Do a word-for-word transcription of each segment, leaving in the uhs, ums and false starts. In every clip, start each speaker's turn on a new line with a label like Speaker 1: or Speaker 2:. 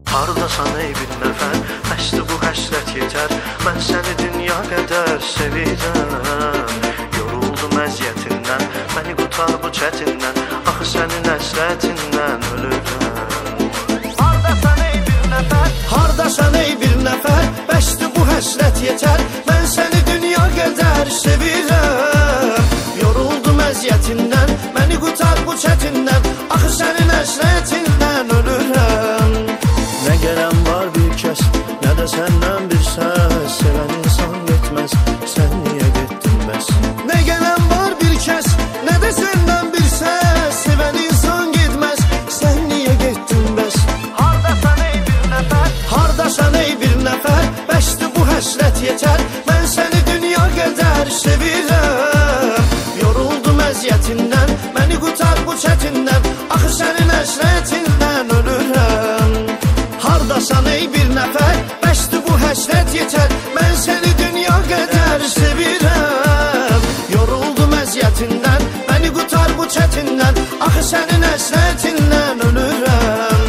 Speaker 1: Hardasan ey bir nəfər, bəsdir bu həsrət yetər. Mən səni dünya qədər sevirəm. Yoruldum əziyyətindən, məni qutar bu çətindən. Axı sənin həsrətindən ölürəm. Hardasan ey bir nəfər, hardasan ey bir nəfər, bəsdir bu həsrət yetər. Mən səni dünya qədər sevirəm. Yoruldum əziyyətindən, məni qutar bu çətindən. Axı sənin həsrətindən ölürəm. Nə gələn var bir kəs, nə də səndən bir səs. Sevən insan getməz, sən niyə getdin bəs? Nə gələn var bir kəs, nə də səndən bir səs. Sevən insan getməz, sən niyə getdin bəs? Hardasan ey bir nəfər, hardasan ey bir nəfər, bəsdir bu həsrət yetər. Mən səni dünya qədər sevirəm. Yoruldum əziyyətindən, məni qutar bu çətindən. Axı sənin həsrətindən ölürəm. Hardasan ey bir nəfər, bəsdir bu həsrət yetər. Mən səni dünya qədər sevirəm. Yoruldum əziyyətindən, məni qutar bu çətindən. Axı sənin həsrətindən ölürəm.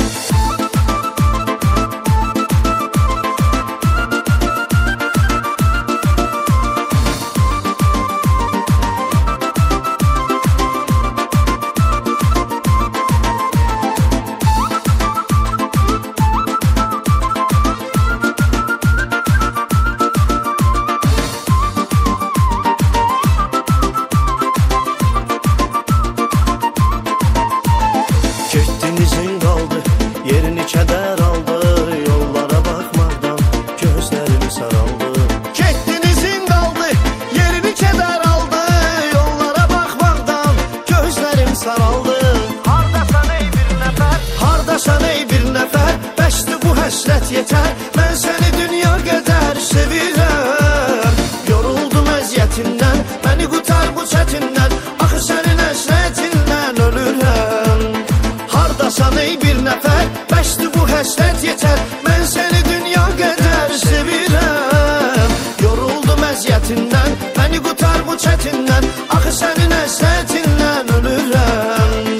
Speaker 1: Getdinizin qaldı, yerini kədər aldı. Yollara baxmaqdan gözlərim saraldı. Getdinizin qaldı, yerini kədər aldı. Yollara baxmaqdan gözlərim saraldı. Hardasan ey bir nəfər, hardasan ey bir nəfər, bəsdir bu həsrət yetər. Mən səni dünya qədər sevirəm. Yoruldum əziyyətindən, məni qutar bu çətindən. Axı sənin həsrətindən ölürəm. Hardasan ey bir nəfər, bəsdir bu həsrət yetər. Mən səni dünya qədər sevirəm. Yoruldum əziyyətindən, məni qutar bu çətindən. Axı sənin həsrətindən ölürəm.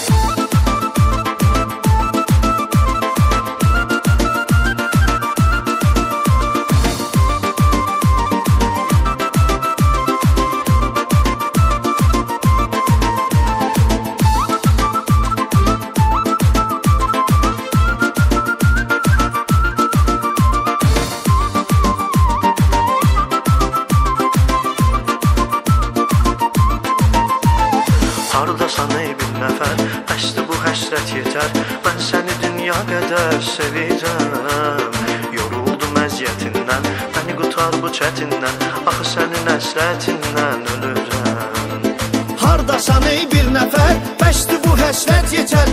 Speaker 1: Hardasan ey bir nəfər, bəsdir bu həsrət yetər. Mən səni dünya qədər sevirəm. Yoruldum əziyyətindən, məni qutar bu çətindən. Axı sənin həsrətindən ölürəm. Hardasan ey bir nəfər, bəsdir bu həsrət yetər.